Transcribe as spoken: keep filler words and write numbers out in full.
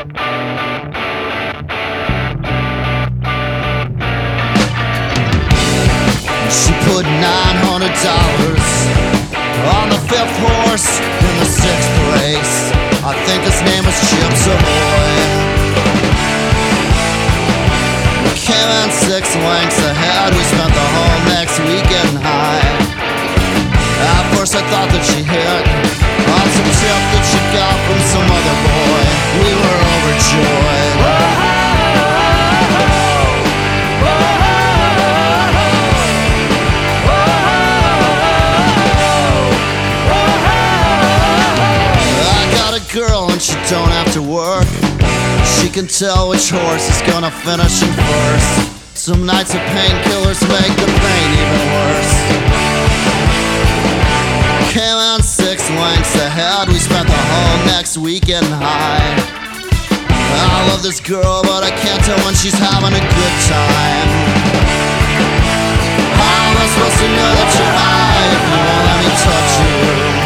She put nine hundred dollars on the fifth horse in the sixth race. I think his name was Chips Ahoy. We came in six lengths ahead. We spent the whole next week getting high. At first I thought that she hit on some tip that she got from some other boy. We were overjoyed. Girl, and she don't have to work. She can tell which horse is gonna finish in first. Some nights of painkillers make the pain even worse. Came in six lengths ahead. We spent the whole next week getting high. I love this girl, but I can't tell when she's having a good time. How am I supposed to know that you're high if you won't let me touch you?